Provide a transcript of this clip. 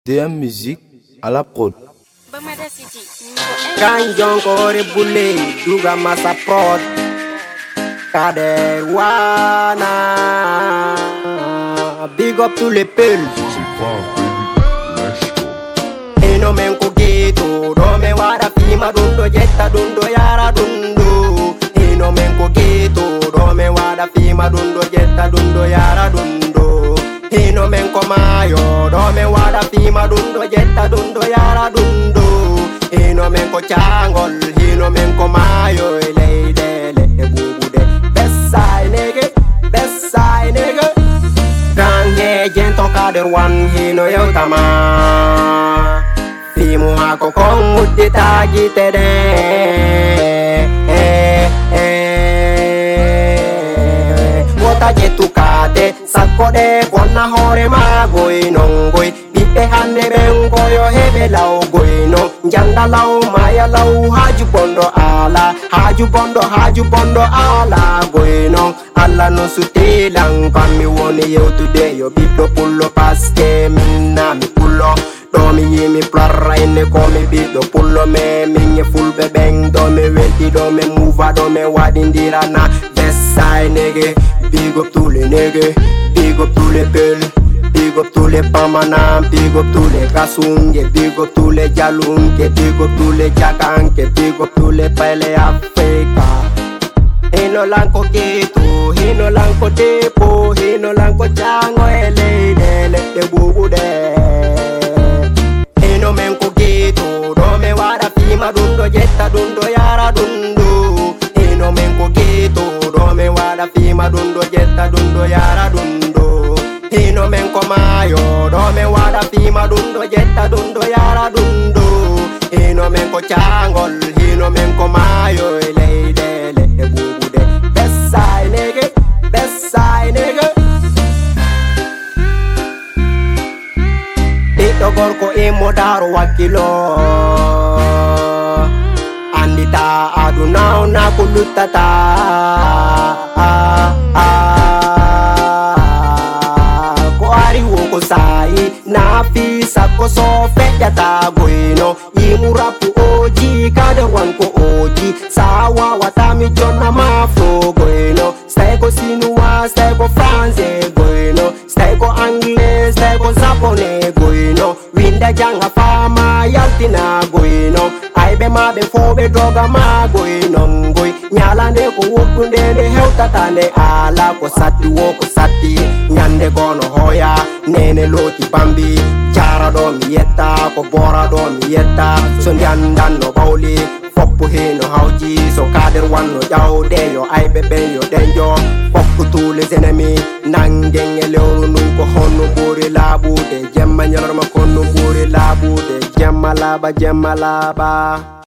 DM Musique à la prod. Kanjong kore bule duga masa prod Kader wana. Big up to les peuls. Eno men ko geto do me wada pima dundo jetta dundo yara dundo. Eno men ko geto do me wada pima dundo jetta dundo yara dundo. Eno men ko mayo do me wada pima dundo jetta dundo yara dundo. Eno men ko changol, eno men ko mayo leide le bubude. Bessai nigga. Range jento kader wan hino yotama. Fimu hako kong uti tagi tede. Wota jetu kate sakode kona hore magoi nongoi. Bipe hande bengo yo hebe lau goi no. Janda lau maya lau haju bondo ala goi no. Alla no sutilang kami woni yo today yo biplo pullo paske minna mi pullo. Do mi yimi plarra ine komi bido pullo me minye full bebeng. Do me wenti do me move do me wadindira na. Bessai nigga, big up to le nigga, big up to le pelle. Big up to les pamanam, big up to les kasunge, big up to les jalunge, big up to les jakanke, big up to les pele Afrika. Hino lanko gitu, hino lanko depo, hino lanko chango ele de bubude. Hino menko gitu, do me wada pima dundo jetta dundo yara dundo. Hino menko gitu, do me wada pima dundo jetta dundo yara dundo. Hino men ko mayo, do me wada pima dundo jetta dundo yara dundo. Hino men ko changol, hino men ko mayo leide le bubude. Bessai nigga. Ito gorko imo daro wakilo. Andita adunao na kulutata. Sai na fisa ko so fejata goino imurapu oji kader wan ko oji sawa watami jona mafro goino stay ko sinua stay ko france goino stay ko anglais stay ko japonais goino winda janga fama yaltina goino aibe mabe fobe droga ma goino ngoi nyalande ko wokunde de hewtatande ala ko satti wo ko satti nyande gono hoya nene loti bambi cara do mi yetta ko bora do mi yetta so ndandan no bawli foppu heno hawji so kader wanno jawde yo aybe ben yo denjo foppu tous les ennemis nangen e lewru nun ko honno buri labude jemma nyalorma konno buri labude jemma laba